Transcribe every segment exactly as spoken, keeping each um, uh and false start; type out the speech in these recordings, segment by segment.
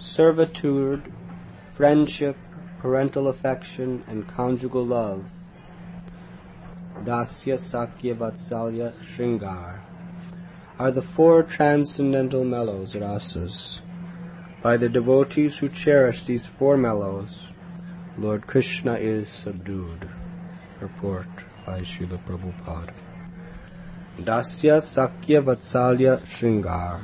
servitude, friendship, parental affection, and conjugal love, Dasya, Sakya, Vatsalya, Shringar, are the four transcendental mellows, rasas. By the devotees who cherish these four mellows, Lord Krishna is subdued. Purport by Srila Prabhupada. Dasya, Sakya, Vatsalya, Shringar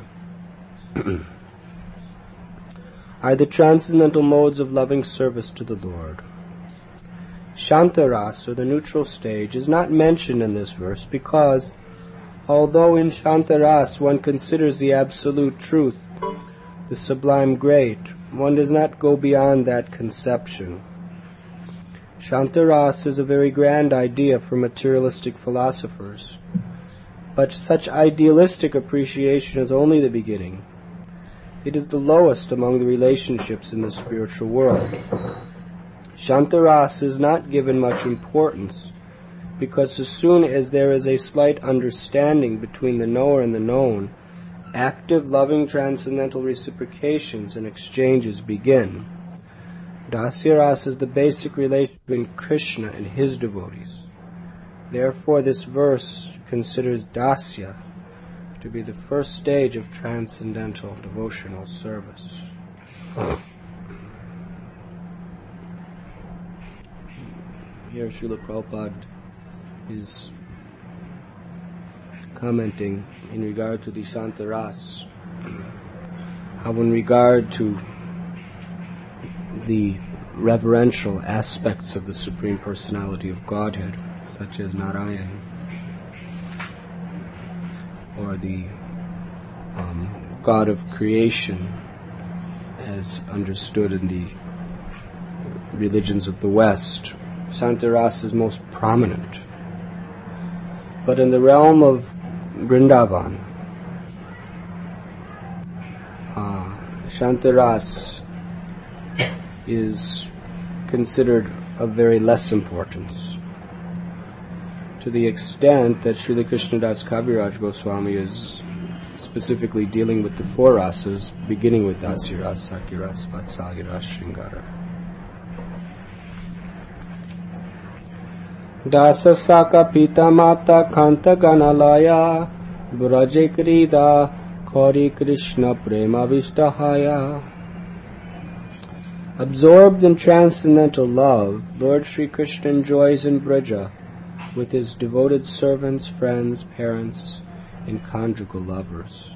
are the transcendental modes of loving service to the Lord. Shantaras, or the neutral stage, is not mentioned in this verse because, although in Shantaras one considers the absolute truth, the sublime great, one does not go beyond that conception. Shantaras is a very grand idea for materialistic philosophers, but such idealistic appreciation is only the beginning. It is the lowest among the relationships in the spiritual world. Shantaras is not given much importance because as soon as there is a slight understanding between the knower and the known, active, loving, transcendental reciprocations and exchanges begin. Dasya Rasa is the basic relation between Krishna and his devotees. Therefore, this verse considers Dasya to be the first stage of transcendental devotional service. Here Srila Prabhupada is commenting in regard to the Shantaras, how in regard to the reverential aspects of the Supreme Personality of Godhead, such as Narayan, or the um, God of creation as understood in the religions of the West, Shantaras is most prominent. But in the realm of Vrindavan, uh, Shantaras is considered of very less importance, to the extent that Srila Krishnadas Kaviraj Goswami is specifically dealing with the four rasas, beginning with Dasya Rasa, Sakya Rasa, Vatsalya Rasa, Shringara. Dasa Saka Pita Mata Kanta Ganalaya Braje Krida Kori Krishna Prema Vishtahaya. Absorbed in transcendental love, Lord Sri Krishna enjoys in Braja with his devoted servants, friends, parents, and conjugal lovers.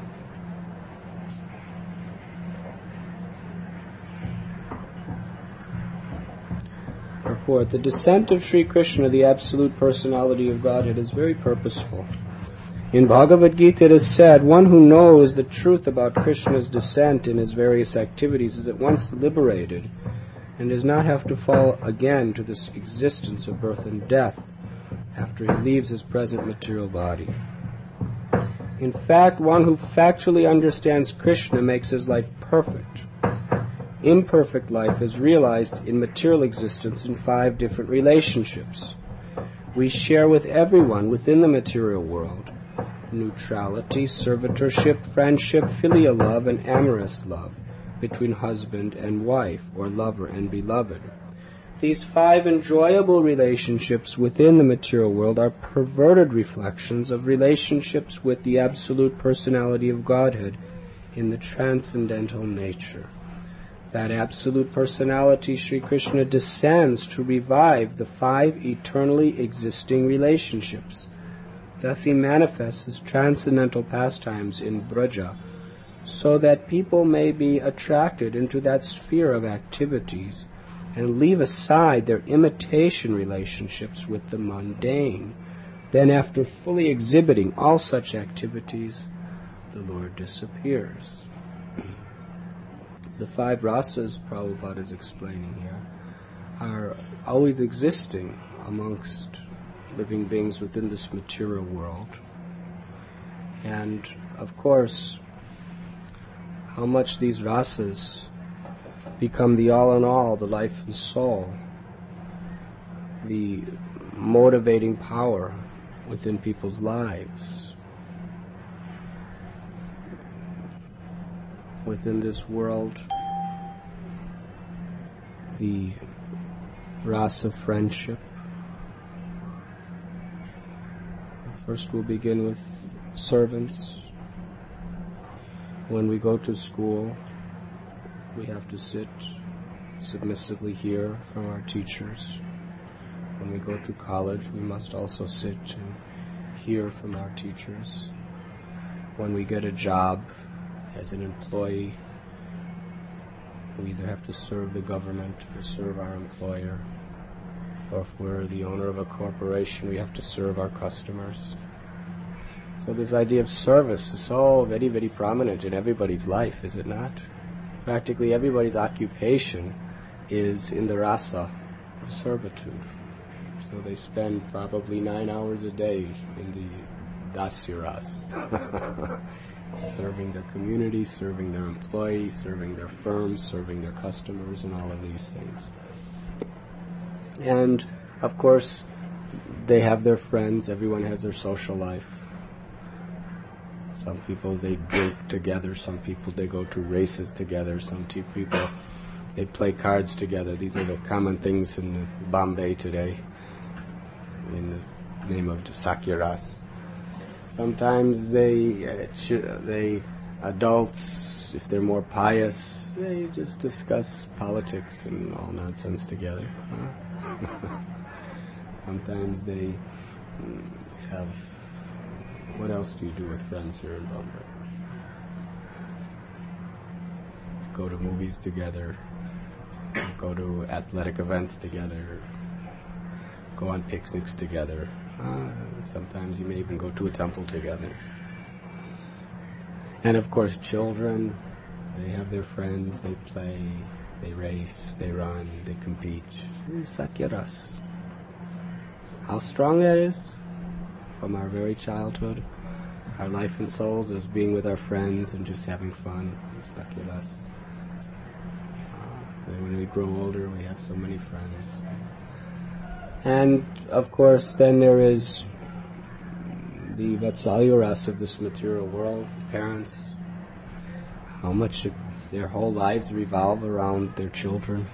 Purport: the descent of Sri Krishna, the absolute personality of Godhead, is very purposeful. In Bhagavad Gita it is said, one who knows the truth about Krishna's descent in his various activities is at once liberated and does not have to fall again to this existence of birth and death after he leaves his present material body. In fact, one who factually understands Krishna makes his life perfect. Imperfect life is realized in material existence in five different relationships. We share with everyone within the material world neutrality, servitorship, friendship, filial love, and amorous love between husband and wife, or lover and beloved. These five enjoyable relationships within the material world are perverted reflections of relationships with the absolute personality of Godhead in the transcendental nature. That absolute personality, Sri Krishna, descends to revive the five eternally existing relationships. Thus he manifests his transcendental pastimes in Braja, so that people may be attracted into that sphere of activities and leave aside their imitation relationships with the mundane. Then, after fully exhibiting all such activities, the Lord disappears. The five rasas, Prabhupada is explaining here, are always existing amongst living beings within this material world. And, of course, how much these rasas become the all-in-all, the life and soul, the motivating power within people's lives. within this world, the rasa of friendship. First we'll begin with servants. When we go to school, we have to sit submissively hear from our teachers. When we go to college, we must also sit and hear from our teachers. When we get a job as an employee, we either have to serve the government or serve our employer. Or if we're the owner of a corporation, we have to serve our customers. So this idea of service is so very, very prominent in everybody's life, is it not? Practically everybody's occupation is in the rasa of servitude. So they spend probably nine hours a day in the dasyaras, serving their community, serving their employees, serving their firms, serving their customers, and all of these things. And, of course, they have their friends. Everyone has their social life. Some people, they drink together. Some people, they go to races together. Some t- people, they play cards together. These are the common things in Bombay today, in the name of the Sakyaras. Sometimes they, uh, they adults, if they're more pious, they just discuss politics and all nonsense together. Huh? Sometimes they have... What else do you do with friends here in Bombay? Go to movies together, go to athletic events together, go on picnics together. Uh, sometimes you may even go to a temple together. And of course children, they have their friends, they play, they race, they run, they compete. Sakyaras. How strong that is? From our very childhood, our life and souls is being with our friends and just having fun. Sakyaras. Uh, and when we grow older, we have so many friends. And of course, then there is the Vatsalya rasa of this material world. Parents, how much their whole lives revolve around their children.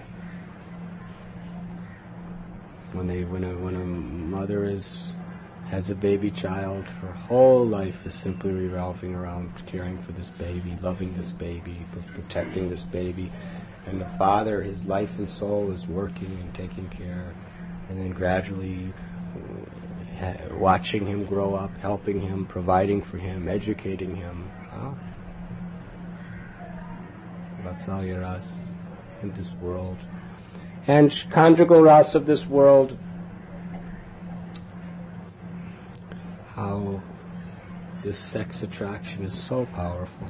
When they, when a when a mother is has a baby child, her whole life is simply revolving around caring for this baby, loving this baby, protecting this baby. And the father, his life and soul is working and taking care, and then gradually uh, watching him grow up, helping him, providing for him, educating him. Huh? Vatsalya rasa in this world. And conjugal rasa of this world, how this sex attraction is so powerful.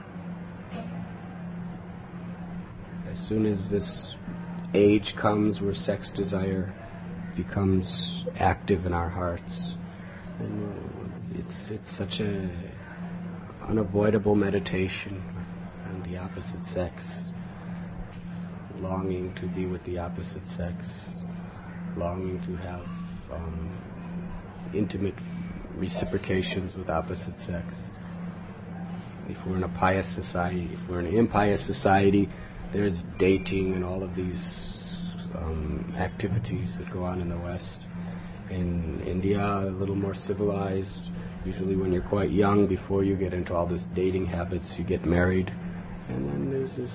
As soon as this age comes where sex desire becomes active in our hearts, and it's it's such a unavoidable meditation on the opposite sex, longing to be with the opposite sex, longing to have um, intimate reciprocations with opposite sex. If we're in a pious society, if we're in an impious society, there's dating and all of these um, activities that go on in the West. In India, a little more civilized. Usually when you're quite young, before you get into all this dating habits, you get married. And then there's this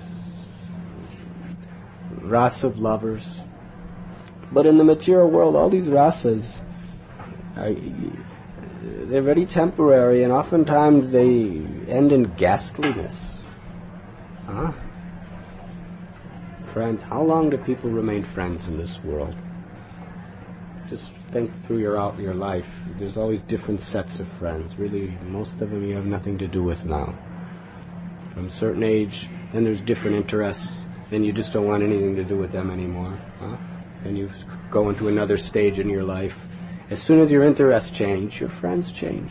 rasa of lovers. But in the material world, all these rasas are... they're very temporary, and oftentimes they end in ghastliness. Huh? Friends, how long do people remain friends in this world? Just think through your out your life. There's always different sets of friends. Really, most of them you have nothing to do with now. From a certain age, then there's different interests, then you just don't want anything to do with them anymore. Huh? Then you go into another stage in your life. As soon as your interests change, your friends change.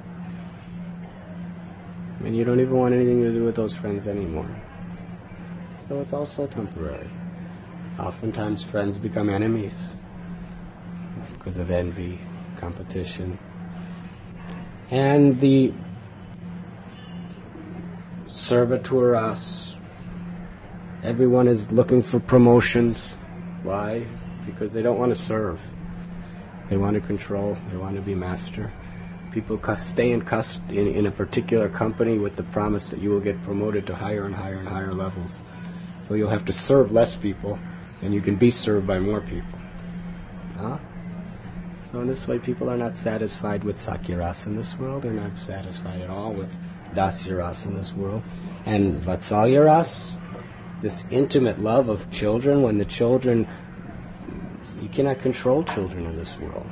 And you don't even want anything to do with those friends anymore. So it's also temporary. Oftentimes friends become enemies because of envy, competition. And the servitur ras. Everyone is looking for promotions. Why? Because they don't want to serve. They want to control. They want to be master. People stay in, in, in a particular company with the promise that you will get promoted to higher and higher and higher levels. So you'll have to serve less people, and you can be served by more people. Huh? So in this way, people are not satisfied with Sakya-rasa in this world. They're not satisfied at all with Dasya-rasa in this world. And Vatsalya-rasa, this intimate love of children, when the children, you cannot control children in this world.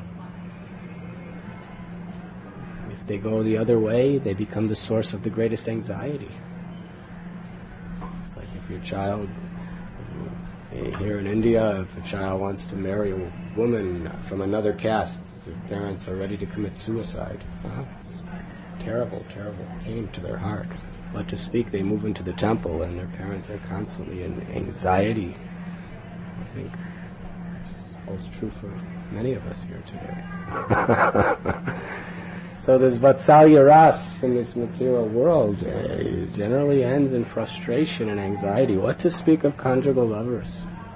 If they go the other way, they become the source of the greatest anxiety. It's like if your child, here in India, if a child wants to marry a woman from another caste, the parents are ready to commit suicide. Huh? It's terrible, terrible pain to their heart. But to speak, they move into the temple and their parents are constantly in anxiety. I think this holds true for many of us here today. So this Vatsalya ras in this material world uh, generally ends in frustration and anxiety. What to speak of conjugal lovers?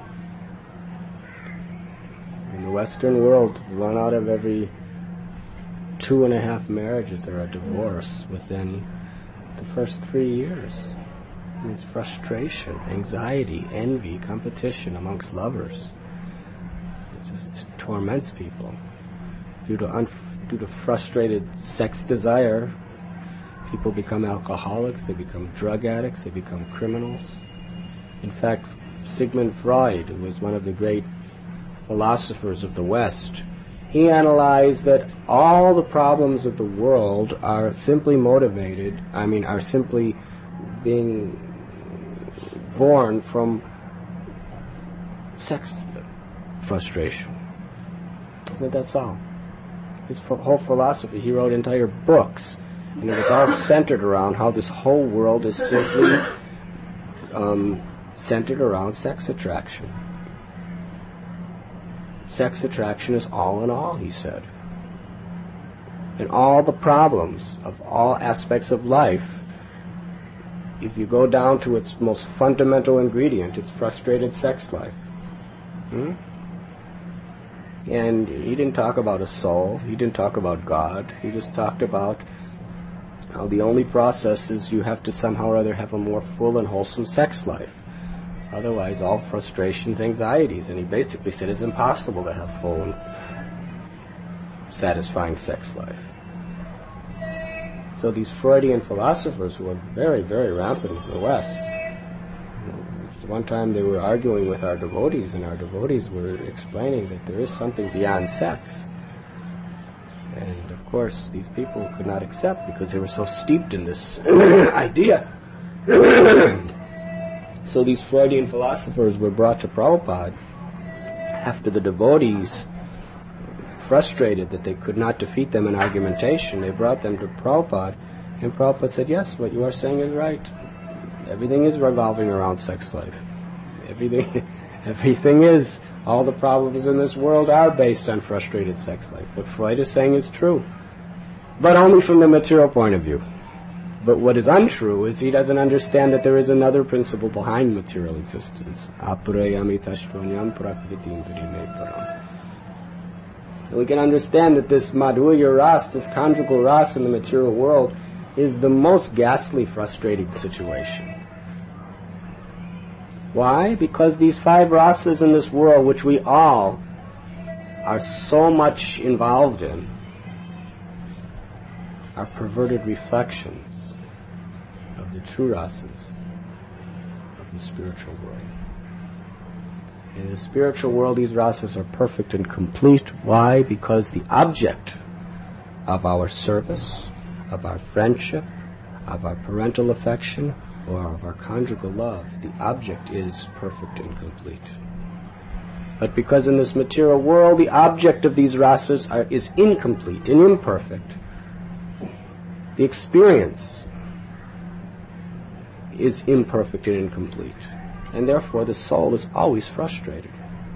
In the Western world, one out of every two and a half marriages are a divorce within the first three years. It means frustration, anxiety, envy, competition amongst lovers. It just it torments people. Due to un- due to frustrated sex desire, people become alcoholics, they become drug addicts, they become criminals. In fact, Sigmund Freud, who was one of the great philosophers of the West, he analyzed that all the problems of the world are simply motivated, I mean, are simply being born from sex frustration. But that's all. His whole philosophy, he wrote entire books, and it was all centered around how this whole world is simply um, centered around sex attraction. Sex attraction is all in all, he said. And all the problems of all aspects of life, if you go down to its most fundamental ingredient, it's frustrated sex life. Hmm? And he didn't talk about a soul, he didn't talk about God, he just talked about how the only process is you have to somehow or other have a more full and wholesome sex life. Otherwise, all frustrations, anxieties, and he basically said it's impossible to have full and satisfying sex life. So these Freudian philosophers who were very, very rampant in the West, one time they were arguing with our devotees, and our devotees were explaining that there is something beyond sex. And of course, these people could not accept because they were so steeped in this idea. So these Freudian philosophers were brought to Prabhupada after the devotees, frustrated that they could not defeat them in argumentation. They brought them to Prabhupada, and Prabhupada said, yes, what you are saying is right. Everything is revolving around sex life. Everything, everything is, all the problems in this world are based on frustrated sex life. What Freud is saying is true, but only from the material point of view. But what is untrue is he doesn't understand that there is another principle behind material existence. We can understand that this madhurya ras, this conjugal ras in the material world, is the most ghastly, frustrating situation. Why? Because these five rasas in this world, which we all are so much involved in, are perverted reflections of the true rasas of the spiritual world. In the spiritual world, these rasas are perfect and complete. Why? Because the object of our service, of our friendship, of our parental affection, or of our conjugal love, the object is perfect and complete. But because in this material world, the object of these rasas are, is incomplete and imperfect, the experience is imperfect and incomplete. And therefore, the soul is always frustrated.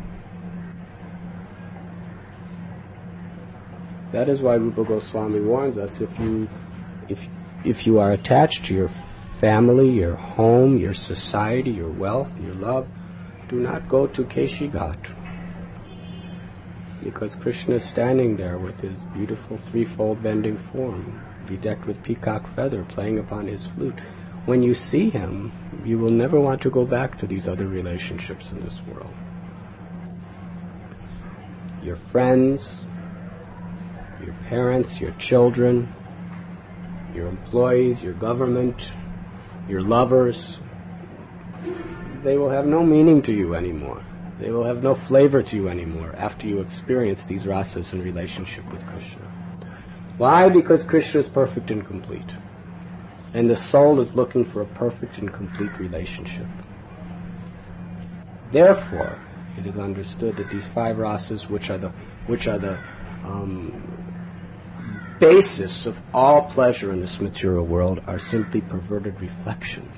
That is why Rupa Goswami warns us, if you if if you are attached to your family, your home, your society, your wealth, your love, do not go to Keshi Ghat. Because Krishna is standing there with his beautiful threefold bending form, bedecked with peacock feather, playing upon his flute. When you see him, you will never want to go back to these other relationships in this world. Your friends, your parents, your children, your employees, your government, your lovers, they will have no meaning to you anymore. They will have no flavor to you anymore after you experience these rasas in relationship with Krishna. Why? Because Krishna is perfect and complete. And the soul is looking for a perfect and complete relationship. Therefore, it is understood that these five rasas, which are the which are the um, basis of all pleasure in this material world, are simply perverted reflections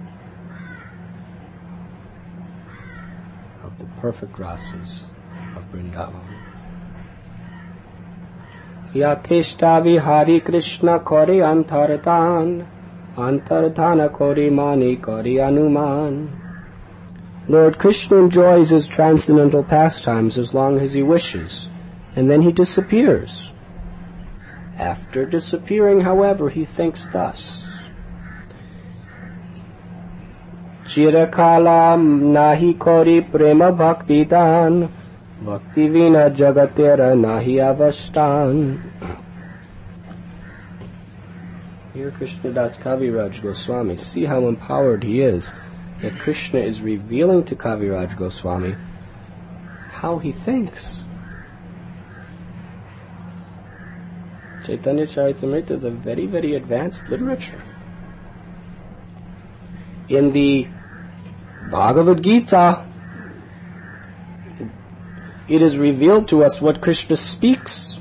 of the perfect rasas of Vrindavan. Yatishta vihari Krishna kori antartan, antarthana kori mani kori anuman. Lord Krishna enjoys his transcendental pastimes as long as he wishes, and then he disappears. After disappearing, however, he thinks thus: Chirakala nahi kori prema bhakti dan, bhakti vina jagatera nahi avashtan. Here Krishnadas Kaviraj Goswami, see how empowered he is, that Krishna is revealing to Kaviraj Goswami how he thinks. Chaitanya Charitamrita is a very, very advanced literature. In the Bhagavad Gita, it is revealed to us what Krishna speaks.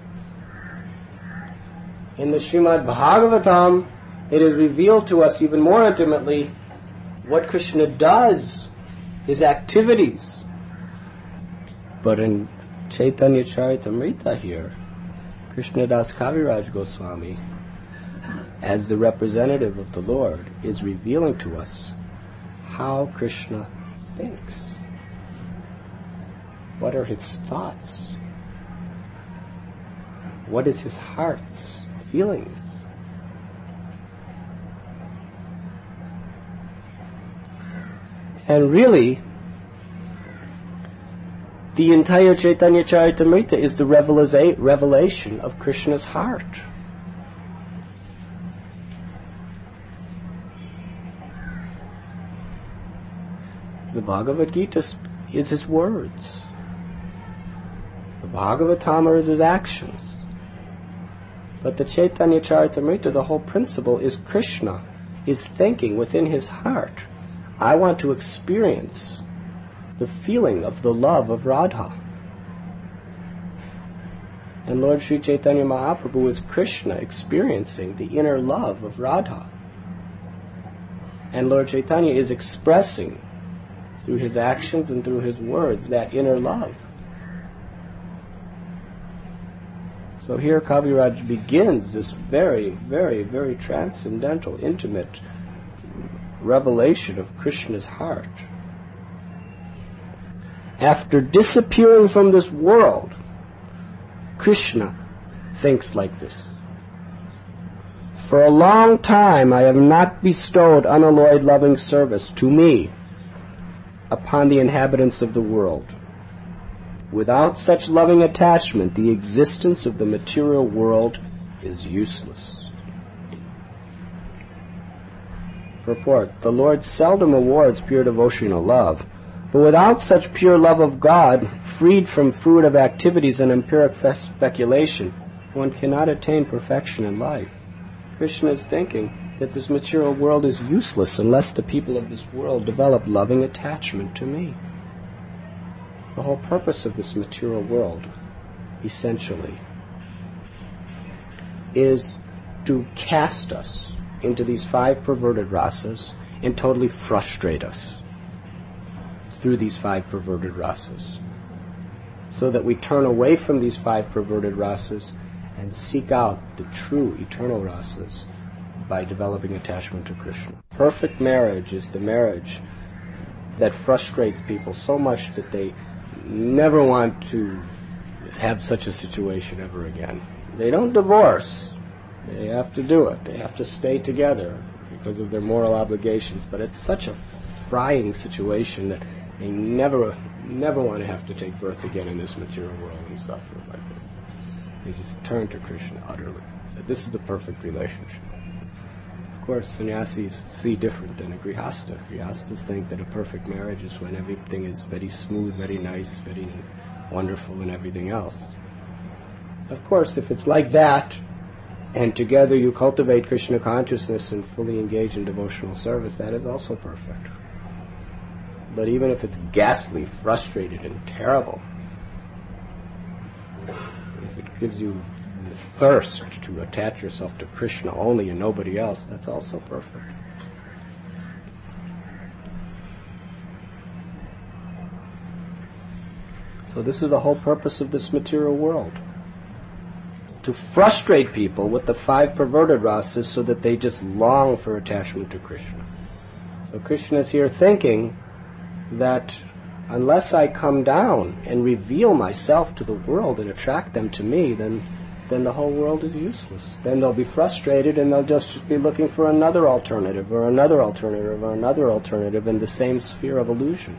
In the Srimad Bhagavatam, it is revealed to us even more intimately what Krishna does, his activities. But in Chaitanya Charitamrita here, Krishnadas Kaviraj Goswami, as the representative of the Lord, is revealing to us how Krishna thinks. What are his thoughts? What is his heart's feelings? And really, the entire Chaitanya Charitamrita is the revela- revelation of Krishna's heart. The Bhagavad Gita is his words. The Bhagavatamar is his actions. But the Chaitanya Charitamrita, the whole principle is Krishna is thinking within his heart, I want to experience the feeling of the love of Radha. And Lord Sri Chaitanya Mahaprabhu is Krishna experiencing the inner love of Radha. And Lord Chaitanya is expressing through his actions and through his words that inner love. So here Kaviraj begins this very, very, very transcendental, intimate revelation of Krishna's heart. After disappearing from this world, Krishna thinks like this: For a long time I have not bestowed unalloyed loving service to me upon the inhabitants of the world. Without such loving attachment, the existence of the material world is useless. Purport: The Lord seldom awards pure devotional love, but without such pure love of God, freed from fruit of activities and empiric speculation, one cannot attain perfection in life. Krishna is thinking that this material world is useless unless the people of this world develop loving attachment to me. The whole purpose of this material world, essentially, is to cast us into these five perverted rasas and totally frustrate us through these five perverted rasas, so that we turn away from these five perverted rasas and seek out the true eternal rasas, by developing attachment to Krishna. Perfect marriage is the marriage that frustrates people so much that they never want to have such a situation ever again. They don't divorce. They have to do it. They have to stay together because of their moral obligations. But it's such a frying situation that they never, never want to have to take birth again in this material world and suffer like this. They just turn to Krishna utterly. So this is the perfect relationship. Of course, sannyasis see different than a grihasta. Grihastas think that a perfect marriage is when everything is very smooth, very nice, very wonderful, and everything else. Of course, if it's like that, and together you cultivate Krishna consciousness and fully engage in devotional service, that is also perfect. But even if it's ghastly, frustrated, and terrible, if it gives you the thirst to attach yourself to Krishna only and nobody else, that's also perfect. So this is the whole purpose of this material world. To frustrate people with the five perverted rasas so that they just long for attachment to Krishna. So Krishna is here thinking that unless I come down and reveal myself to the world and attract them to me, then then the whole world is useless. Then they'll be frustrated and they'll just be looking for another alternative or another alternative or another alternative in the same sphere of illusion.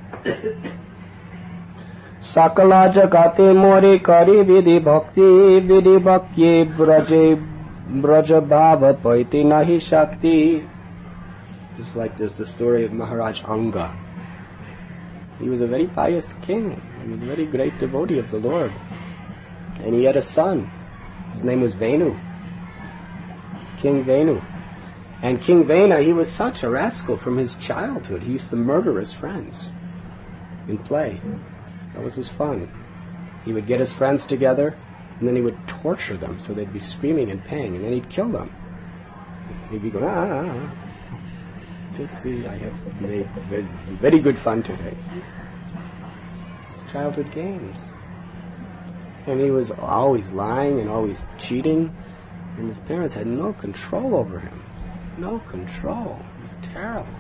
Sakala jagate more kari vidhi bhakti vidhi bhakti braje braja bhava paiti nahi shakti. Just like there's the story of Maharaj Anga. He was a very pious king. He was a very great devotee of the Lord. And he had a son. His name was Venu. King Venu. And King Vena, he was such a rascal from his childhood. He used to murder his friends in play. That was his fun. He would get his friends together, and then he would torture them so they'd be screaming in pain, and then he'd kill them. He'd be going, ah, ah, ah. Just see, I have made very, very good fun today. It's childhood games. And he was always lying and always cheating, and his parents had no control over him. No control. It was terrible.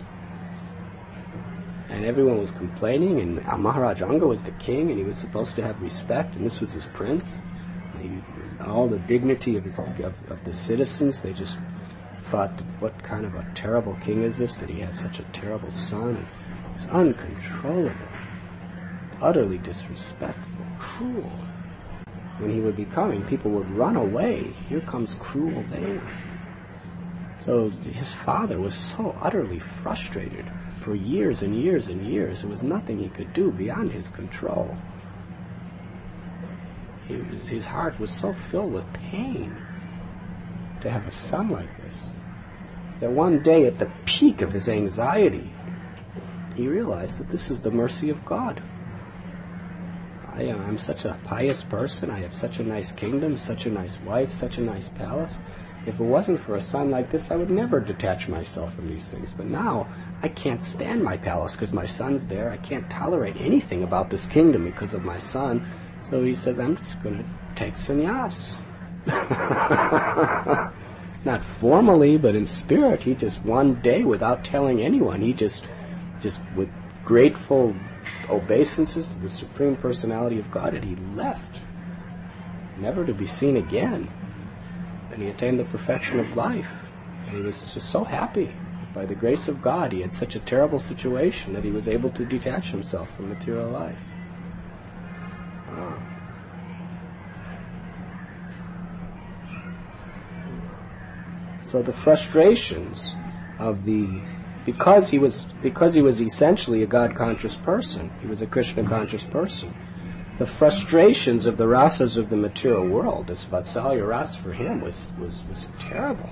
And everyone was complaining, and Maharaj Anga was the king, and he was supposed to have respect, and this was his prince. He, all the dignity of, his, of, of the citizens, they just thought, what kind of a terrible king is this, that he has such a terrible son? And it was uncontrollable, utterly disrespectful, cruel. When he would be coming, people would run away. Here comes cruel Vena. So his father was so utterly frustrated for years and years and years. There was nothing he could do beyond his control. He was, his heart was so filled with pain to have a son like this, that one day at the peak of his anxiety, he realized that this is the mercy of God. I am, I'm such a pious person. I have such a nice kingdom, such a nice wife, such a nice palace. If it wasn't for a son like this, I would never detach myself from these things. But now, I can't stand my palace because my son's there. I can't tolerate anything about this kingdom because of my son. So he says, I'm just going to take sannyas. Not formally, but in spirit. He just one day, without telling anyone, he just, just with grateful obeisances to the Supreme Personality of Godhead, he left, never to be seen again. And he attained the perfection of life. And he was just so happy. By the grace of God, he had such a terrible situation that he was able to detach himself from material life. Wow. So the frustrations of the Because he was because he was essentially a God-conscious person, he was a Krishna-conscious person, the frustrations of the rasas of the material world, this Vatsalya rasa for him was, was, was terrible.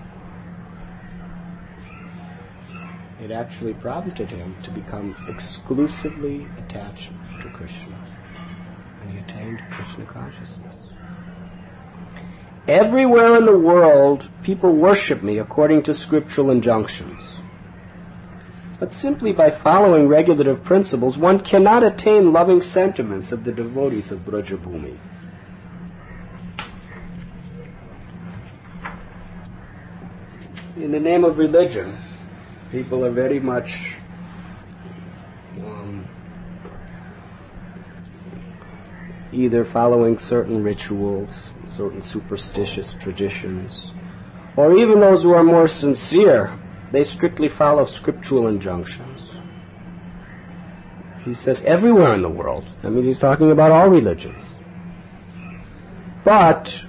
It actually prompted him to become exclusively attached to Krishna. And he attained Krishna consciousness. Everywhere in the world, people worship me according to scriptural injunctions. But simply by following regulative principles, one cannot attain loving sentiments of the devotees of Brajabhumi. in the name of religion, people are very much um, either following certain rituals, certain superstitious traditions, or even those who are more sincere, they strictly follow scriptural injunctions. He says everywhere in the world. I mean, he's talking about all religions. But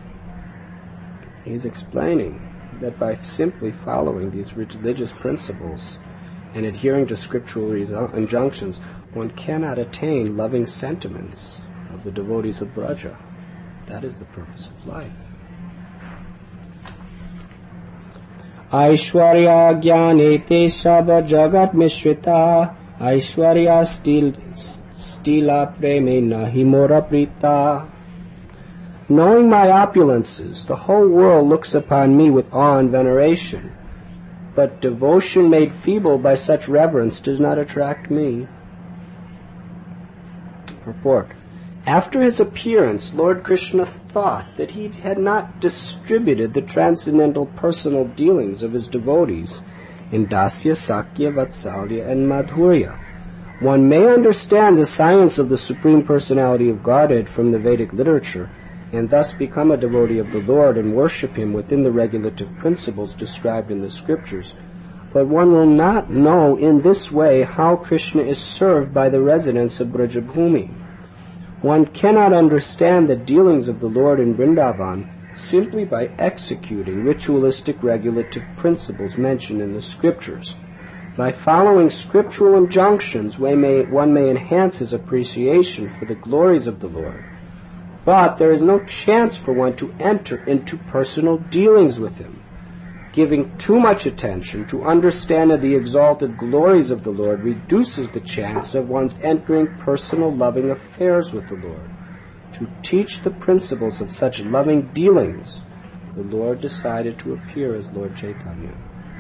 he's explaining that by simply following these religious principles and adhering to scriptural injunctions, one cannot attain loving sentiments of the devotees of Braja. That is the purpose of life. Aishwarya jnane te saba jagat mishrita Aishwarya stil, stila preme nahi mora prita. Knowing my opulences, the whole world looks upon me with awe and veneration, but devotion made feeble by such reverence does not attract me. Purport. After his appearance, Lord Krishna thought that he had not distributed the transcendental personal dealings of his devotees in Dasya, Sakya, Vatsalya, and Madhurya. One may understand the science of the Supreme Personality of Godhead from the Vedic literature, and thus become a devotee of the Lord and worship him within the regulative principles described in the scriptures. But one will not know in this way how Krishna is served by the residents of Brajabhumi. One cannot understand the dealings of the Lord in Vrindavan simply by executing ritualistic regulative principles mentioned in the scriptures. By following scriptural injunctions, one may, one may enhance his appreciation for the glories of the Lord. But there is no chance for one to enter into personal dealings with him. Giving too much attention to understanding the exalted glories of the Lord reduces the chance of one's entering personal loving affairs with the Lord. To teach the principles of such loving dealings, the Lord decided to appear as Lord Chaitanya.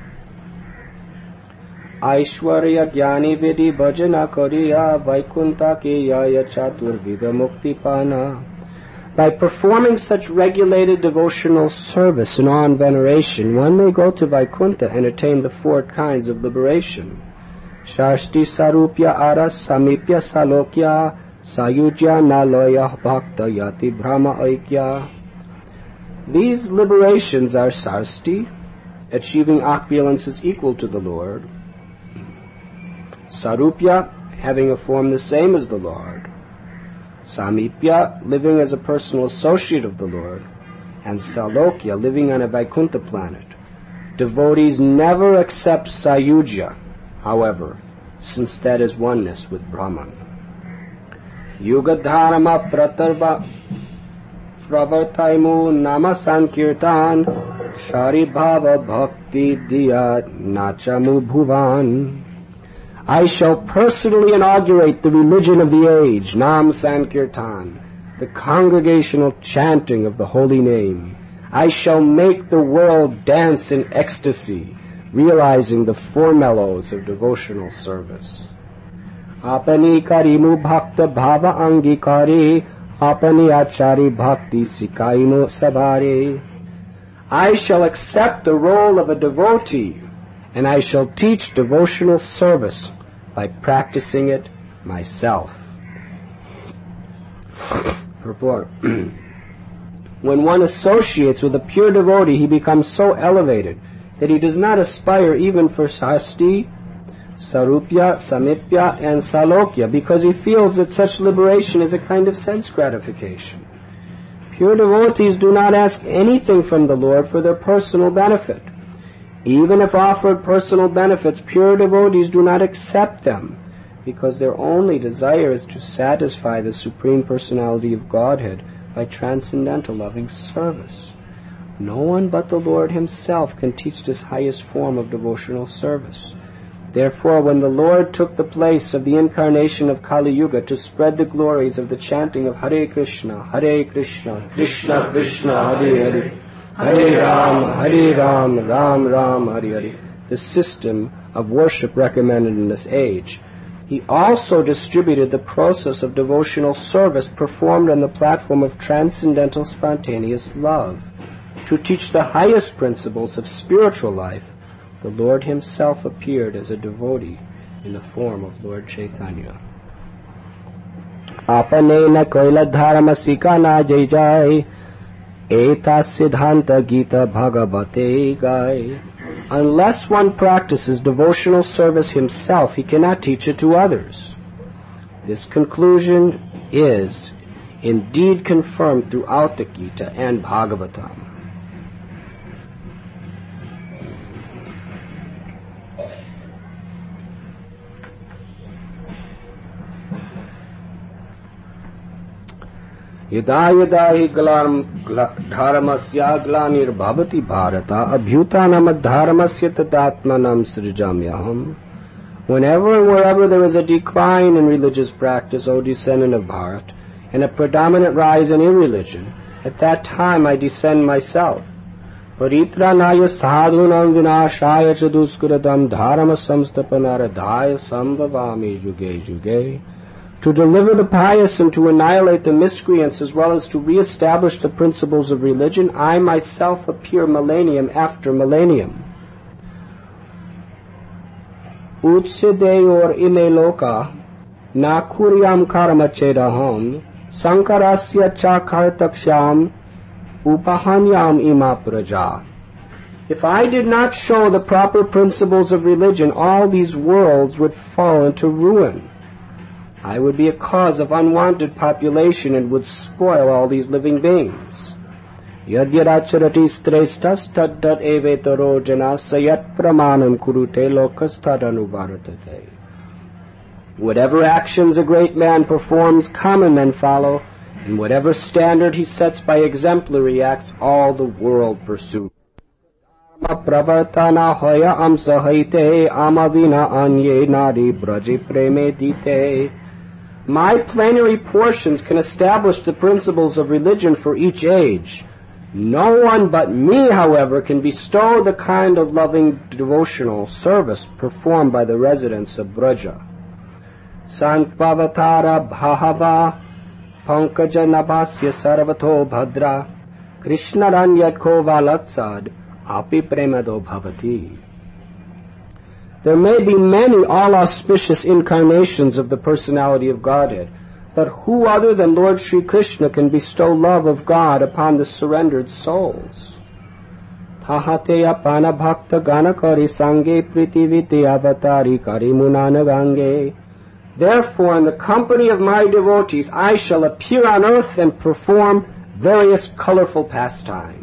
Aishwarya jnani vidhi bhajana kariya vaikunta ki yaya chatur vida mukti pana. By performing such regulated devotional service in awe and veneration, one may go to Vaikuntha and attain the four kinds of liberation. Shashti sarupya aras samipya salokya sayujya naloya bhakta yati brahma aikya. These liberations are sarsti, achieving opulences equal to the Lord; sarupya, having a form the same as the Lord; samipya, living as a personal associate of the Lord; and salokya, living on a Vaikuntha planet. Devotees never accept sayujya, however, since that is oneness with Brahman. Yugadharama pratarva pravartaimu nama sankirtan shari bhava bhakti diya nachamu bhuvan. I shall personally inaugurate the religion of the age, Nam Sankirtan, the congregational chanting of the holy name. I shall make the world dance in ecstasy, realizing the four mellows of devotional service. Apani karimu bhakta bhava angikari, apani achari bhakti sikainu sabare. I shall accept the role of a devotee, and I shall teach devotional service by practicing it myself. Purport. When one associates with a pure devotee, he becomes so elevated that he does not aspire even for sasti, sarupya, samipya, and salokya, because he feels that such liberation is a kind of sense gratification. Pure devotees do not ask anything from the Lord for their personal benefit. Even if offered personal benefits, pure devotees do not accept them, because their only desire is to satisfy the Supreme Personality of Godhead by transcendental loving service. No one but the Lord himself can teach this highest form of devotional service. Therefore, when the Lord took the place of the incarnation of Kali Yuga to spread the glories of the chanting of Hare Krishna, Hare Krishna, Krishna Krishna, Hare Hare, Hare Ram, Hare Ram, Ram Ram, Hare Hare, the system of worship recommended in this age, he also distributed the process of devotional service performed on the platform of transcendental spontaneous love. to teach the highest principles of spiritual life, the Lord himself appeared as a devotee in the form of Lord Chaitanya. Apane na koila dharma sikana jai jai, eta siddhanta gita bhagavate gai. Unless one practices devotional service himself, he cannot teach it to others. This conclusion is indeed confirmed throughout the Gita and Bhagavatam. Yada yada hi dharmasya glanirabhavati bharata abhyutanam dharmasya tatatmanam srijamyaham. Whenever and wherever there is a decline in religious practice, O descendant of Bharat, and a predominant rise in irreligion, at that time I descend myself. Paritranaya sadhunam vinashaya chaduskuratam dharma samstapanaradhaya sambhavami juge juge. To deliver the pious and to annihilate the miscreants, as well as to re-establish the principles of religion, I myself appear millennium after millennium. Utsideyor ime loka na kuryam karma chedaham sankarasya cha kartaksham upahanyam ima praja. If I did not show the proper principles of religion, all these worlds would fall into ruin. I would be a cause of unwanted population and would spoil all these living beings. Yadyaracharati strestas taddat evetaro jana sayat pramanam kurute lokas tadanuvartate. Whatever actions a great man performs, common men follow, and whatever standard he sets by exemplary acts, all the world pursue. Pravartana hoya amsahite amavina anye nadi braji preme dite. My plenary portions can establish the principles of religion for each age. No one but me, however, can bestow the kind of loving devotional service performed by the residents of Braja. Santvavatara bhahava pankaja nabasya sarvato bhadra Krishna ranyatko valatsad api premado bhavati. There may be many all-auspicious incarnations of the personality of Godhead, but who other than Lord Sri Krishna can bestow love of God upon the surrendered souls? Tahate apana bhakta ganakari sange pritiviti avatari karimunana gange. Therefore, in the company of my devotees, I shall appear on earth and perform various colorful pastimes.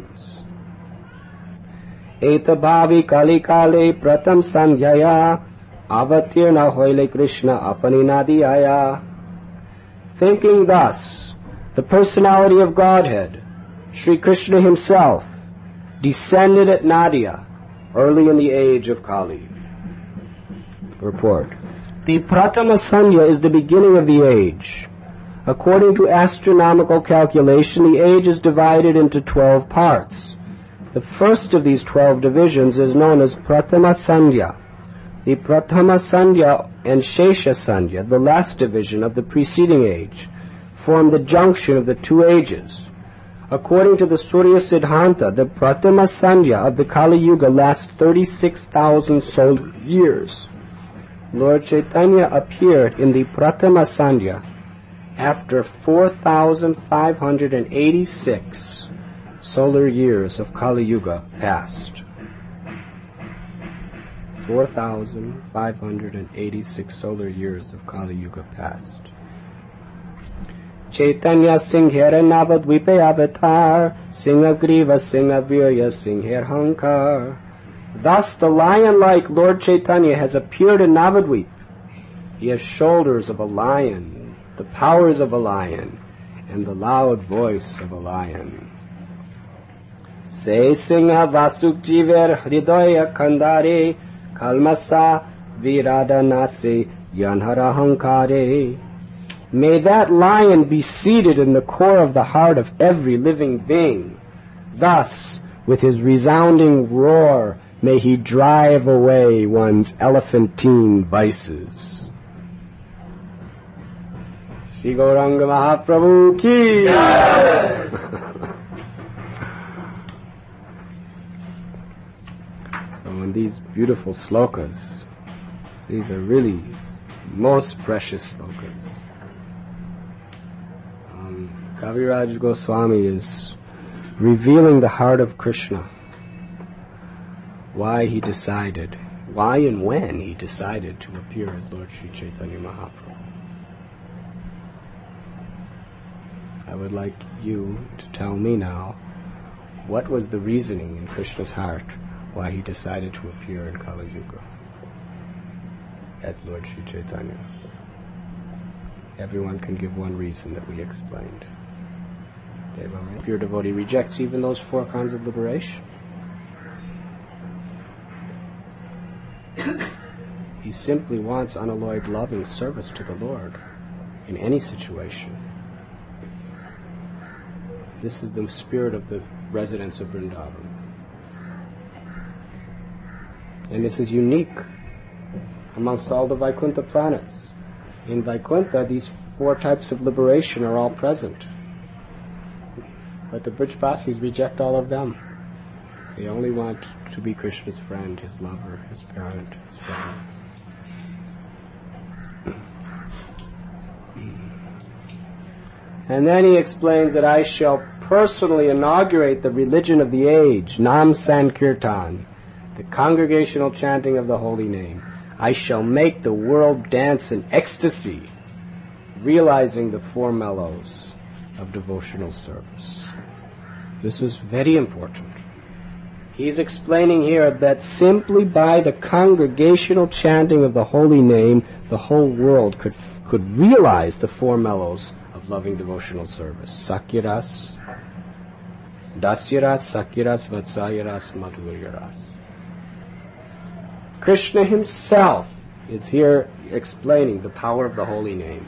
Eta bhavi kali kale pratam sandhyaya avatirna hoile Krishna apaninadiyaya. Thinking thus, the personality of Godhead, Sri Krishna himself, descended at Nadia early in the age of Kali. Report. The Pratama Sandhya is the beginning of the age. According to astronomical calculation, the age is divided into twelve parts. The first of these twelve divisions is known as Pratama Sandhya. The Pratama Sandhya and Shesha Sandhya, the last division of the preceding age, form the junction of the two ages. According to the Surya Siddhanta, the Pratama Sandhya of the Kali Yuga lasts thirty-six thousand solar years. Lord Chaitanya appeared in the Pratama Sandhya after four thousand five hundred eighty-six solar years of Kali Yuga passed. four thousand five hundred eighty-six solar years of Kali Yuga passed. Chaitanya Singhera Navadvipe Avatar Singhagriva Singhavirya Singhir Hankar. Thus the lion-like Lord Chaitanya has appeared in Navadvip. He has shoulders of a lion, the powers of a lion, and the loud voice of a lion. Se Singha Vasuk Jiver Hridaya Kandare Kalmasa Viradanase Yanhara Hankare. May that lion be seated in the core of the heart of every living being. Thus, with his resounding roar, may he drive away one's elephantine vices. Shri Gauranga Mahaprabhu ki! and these beautiful slokas. These are really most precious slokas. Um, Kaviraj Goswami is revealing the heart of Krishna. Why he decided, why and when he decided to appear as Lord Sri Chaitanya Mahaprabhu. I would like you to tell me now, what was the reasoning in Krishna's heart why he decided to appear in Kali Yuga as Lord Sri Chaitanya? Everyone can give one reason that we explained. If your devotee rejects even those four kinds of liberation, he simply wants unalloyed loving service to the Lord in any situation. This is the spirit of the residents of Vrindavan. And this is unique amongst all the Vaikuntha planets. In Vaikuntha, these four types of liberation are all present. But the Brijbasis reject all of them. They only want to be Krishna's friend, his lover, his parent, his brother. And then he explains that I shall personally inaugurate the religion of the age, Nam Sankirtan, the congregational chanting of the holy name. I shall make the world dance in ecstasy, realizing the four mellows of devotional service. This is very important. He's explaining here that simply by the congregational chanting of the holy name, the whole world could could realize the four mellows of loving devotional service. Sakyaras, Dasyaras, Sakyaras, Vatsayaras, Madhuryaras. Krishna himself is here explaining the power of the holy name.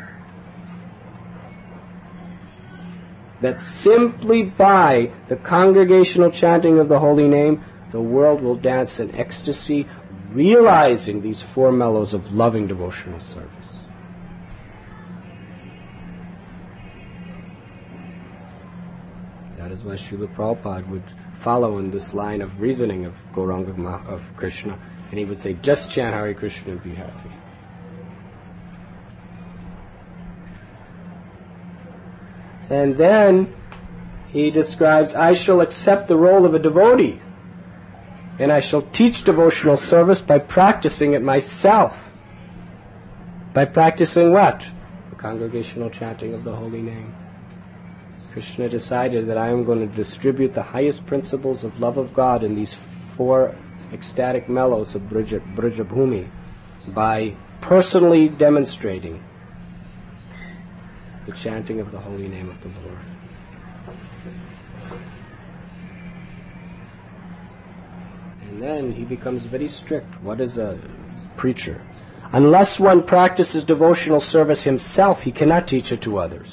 That simply by the congregational chanting of the holy name, the world will dance in ecstasy, realizing these four mellows of loving devotional service. That is why Srila Prabhupada would follow in this line of reasoning of Gauranga of Krishna, and he would say, just chant Hare Krishna and be happy. And then he describes, I shall accept the role of a devotee, and I shall teach devotional service by practicing it myself. By practicing what? The congregational chanting of the holy name. Krishna decided that I am going to distribute the highest principles of love of God in these four ecstatic mellows of Brija, Brijabhumi by personally demonstrating the chanting of the holy name of the Lord. And then he becomes very strict. What is a preacher? Unless one practices devotional service himself, he cannot teach it to others.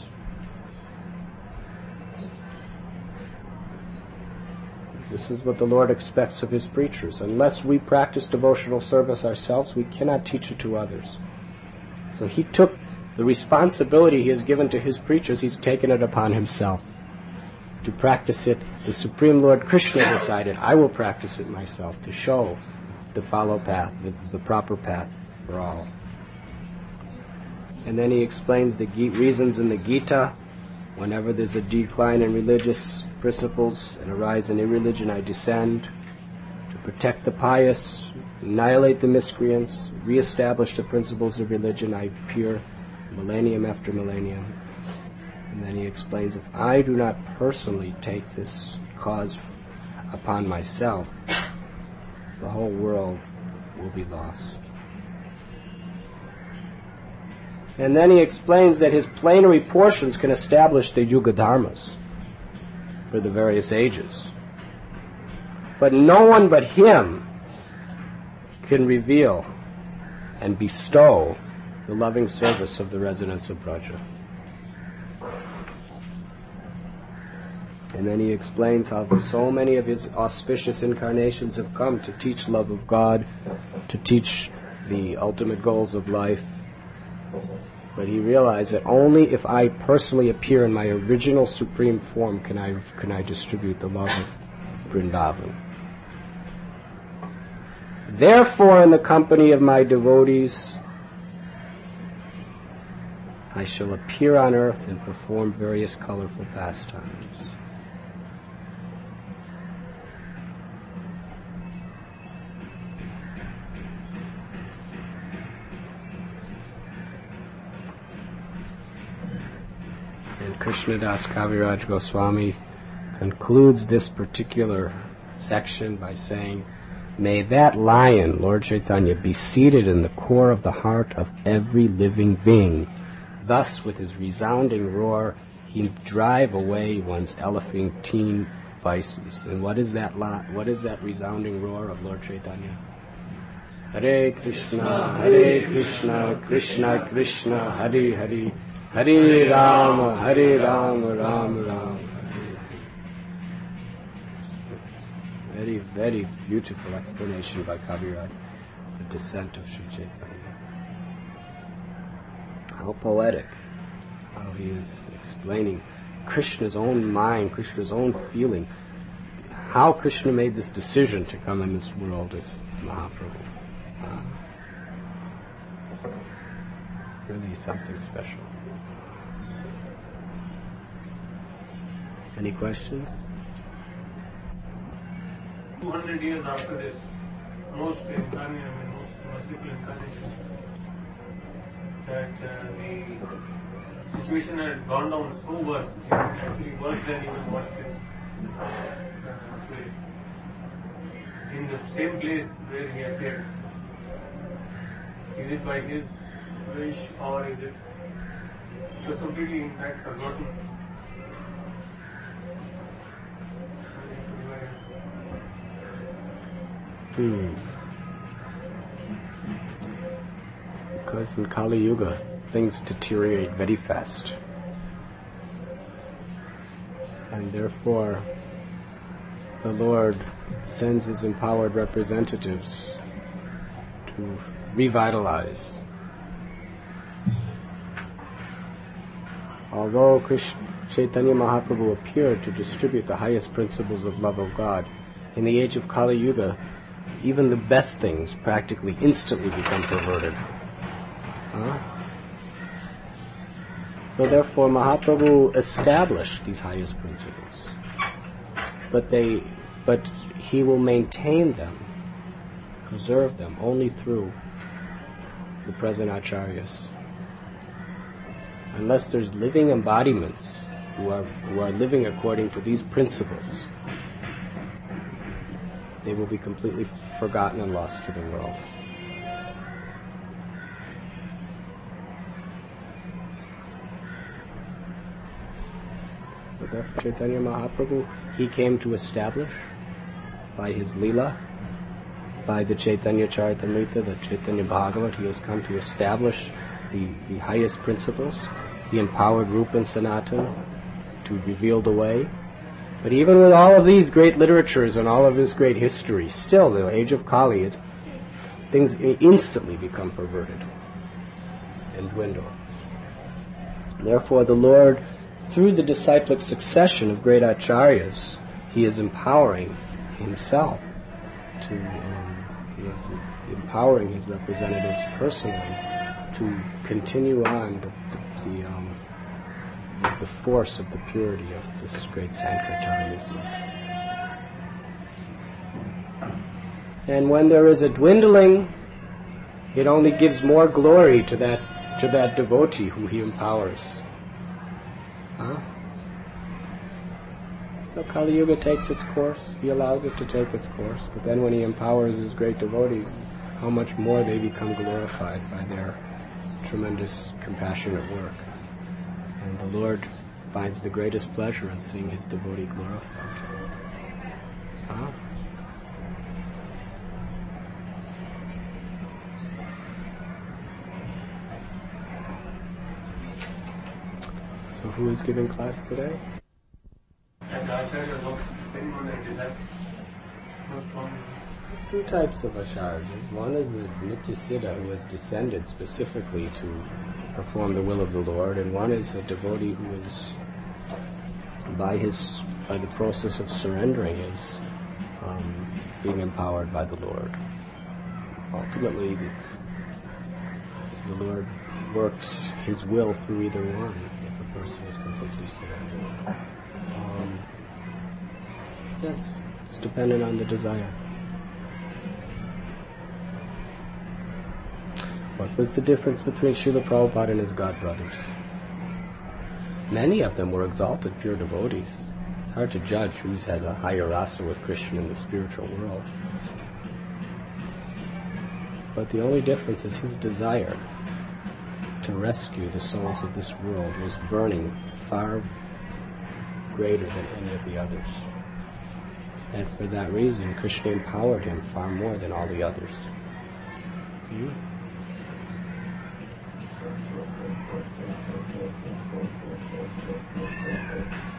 This is what the Lord expects of his preachers. Unless we practice devotional service ourselves, we cannot teach it to others. So he took the responsibility he has given to his preachers, he's taken it upon himself. To practice it, the Supreme Lord Krishna decided, I will practice it myself to show the follow path, the, the proper path for all. And then he explains the reasons in the Gita. Whenever there's a decline in religious principles and a rise in irreligion, I descend to protect the pious, annihilate the miscreants, reestablish the principles of religion. I appear millennium after millennium. And then he explains, if I do not personally take this cause upon myself, the whole world will be lost. And then he explains that his plenary portions can establish the Yuga Dharmas for the various ages. But no one but him can reveal and bestow the loving service of the residents of Braja. And then he explains how so many of his auspicious incarnations have come to teach love of God, to teach the ultimate goals of life. But he realized that only if I personally appear in my original supreme form can I can I distribute the love of Vrindavan. Therefore, in the company of my devotees, I shall appear on earth and perform various colorful pastimes. And Krishnadas Kaviraj Goswami concludes this particular section by saying, may that lion, Lord Chaitanya, be seated in the core of the heart of every living being. Thus, with his resounding roar, he drive away one's elephantine vices. And what is that li- what is that resounding roar of Lord Chaitanya? Hare Krishna, Hare Krishna, Krishna Krishna, Hare Hare, Hare Rama, Hare Rama, Rama Rama. Very, very beautiful explanation by Kaviraj, the descent of Sri Chaitanya. How poetic, how he is explaining Krishna's own mind, Krishna's own feeling, how Krishna made this decision to come in this world as Mahaprabhu. Uh, it's really something special. Any questions? two hundred years after this most incarnation, I mean, most merciful incarnation, that uh, the situation had gone down so worse, actually worse than even what is uh, today. In the same place where he appeared. Is it by his wish or is it just completely in fact forgotten? Hmm. Because in Kali Yuga, things deteriorate very fast. And therefore, the Lord sends His empowered representatives to revitalize. Although Krishna, Chaitanya Mahaprabhu appeared to distribute the highest principles of love of God, in the age of Kali Yuga, even the best things practically instantly become perverted. Huh? So therefore Mahaprabhu established these highest principles. But they but he will maintain them, preserve them only through the present acharyas. Unless there's living embodiments who are who are living according to these principles, they will be completely forgotten and lost to the world. So therefore Chaitanya Mahaprabhu, he came to establish by his Leela, by the Chaitanya Charitamrita, the Chaitanya Bhagavat, he has come to establish the, the highest principles. He empowered Rupa and Sanatan to reveal the way. But even with all of these great literatures and all of this great history, still the age of Kali is things instantly become perverted and dwindle. Therefore the Lord, through the disciplic succession of great acharyas, He is empowering Himself to, um, He is empowering His representatives personally to continue on the, the, the um, the force of the purity of this great Sankirtan movement. And when there is a dwindling, it only gives more glory to that to that devotee who he empowers. Huh? So Kali Yuga takes its course, he allows it to take its course, but then when he empowers his great devotees, how much more they become glorified by their tremendous compassionate work. And the Lord finds the greatest pleasure in seeing His devotee glorified. Huh? So who is giving class today? And the Acharya was anyone that is that most one. Two types of acharyas. One is the Nityasiddha who has descended specifically to perform the will of the Lord, and one is a devotee who is, by his by the process of surrendering, is um, being empowered by the Lord. ultimately the, the Lord works His will through either one if a person is completely surrendered. Um, yes, it's dependent on the desire. What was the difference between Srila Prabhupada and his God brothers? Many of them were exalted pure devotees. It's hard to judge who has a higher rasa with Krishna in the spiritual world. But the only difference is his desire to rescue the souls of this world was burning far greater than any of the others. And for that reason, Krishna empowered him far more than all the others. Hmm?